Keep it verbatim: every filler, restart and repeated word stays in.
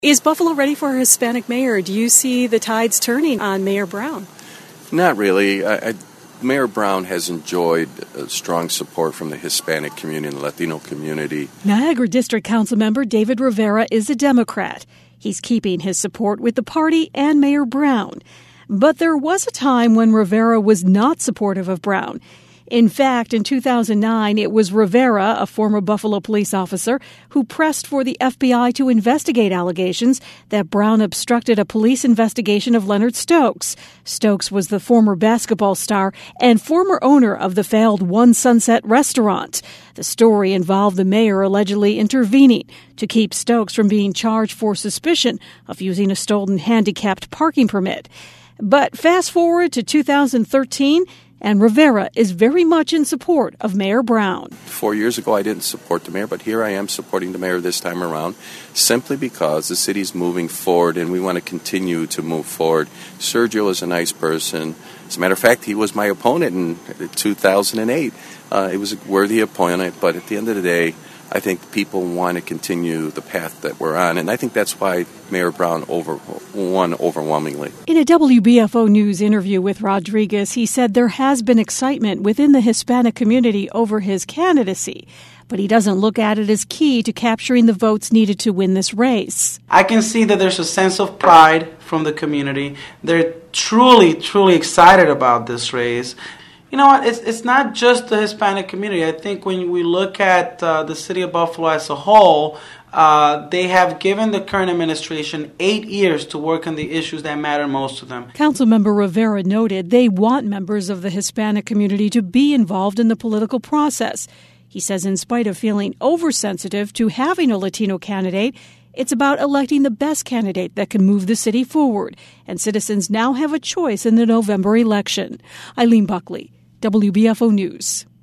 Is Buffalo ready for a Hispanic mayor? Do you see the tides turning on Mayor Brown? Not really. I, I, Mayor Brown has enjoyed uh, strong support from the Hispanic community and the Latino community. Niagara District Council member David Rivera is a Democrat. He's keeping his support with the party and Mayor Brown. But there was a time when Rivera was not supportive of Brown. In fact, in two thousand nine, it was Rivera, a former Buffalo police officer, who pressed for the F B I to investigate allegations that Brown obstructed a police investigation of Leonard Stokes. Stokes was the former basketball star and former owner of the failed One Sunset restaurant. The story involved the mayor allegedly intervening to keep Stokes from being charged for suspicion of using a stolen handicapped parking permit. But fast forward to two thousand thirteen, and Rivera is very much in support of Mayor Brown. Four years ago, I didn't support the mayor, but here I am supporting the mayor this time around, simply because the city's moving forward and we want to continue to move forward. Sergio is a nice person. As a matter of fact, he was my opponent in two thousand eight. Uh, it was a worthy opponent, but at the end of the day, I think people want to continue the path that we're on, and I think that's why Mayor Brown over, won overwhelmingly. In a W B F O News interview with Rodriguez, he said there has been excitement within the Hispanic community over his candidacy, but he doesn't look at it as key to capturing the votes needed to win this race. I can see that there's a sense of pride from the community. They're truly, truly excited about this race. You know what, it's it's not just the Hispanic community. I think when we look at uh, the city of Buffalo as a whole, uh, they have given the current administration eight years to work on the issues that matter most to them. Councilmember Rivera noted they want members of the Hispanic community to be involved in the political process. He says in spite of feeling oversensitive to having a Latino candidate, it's about electing the best candidate that can move the city forward, and citizens now have a choice in the November election. Eileen Buckley, W B F O News.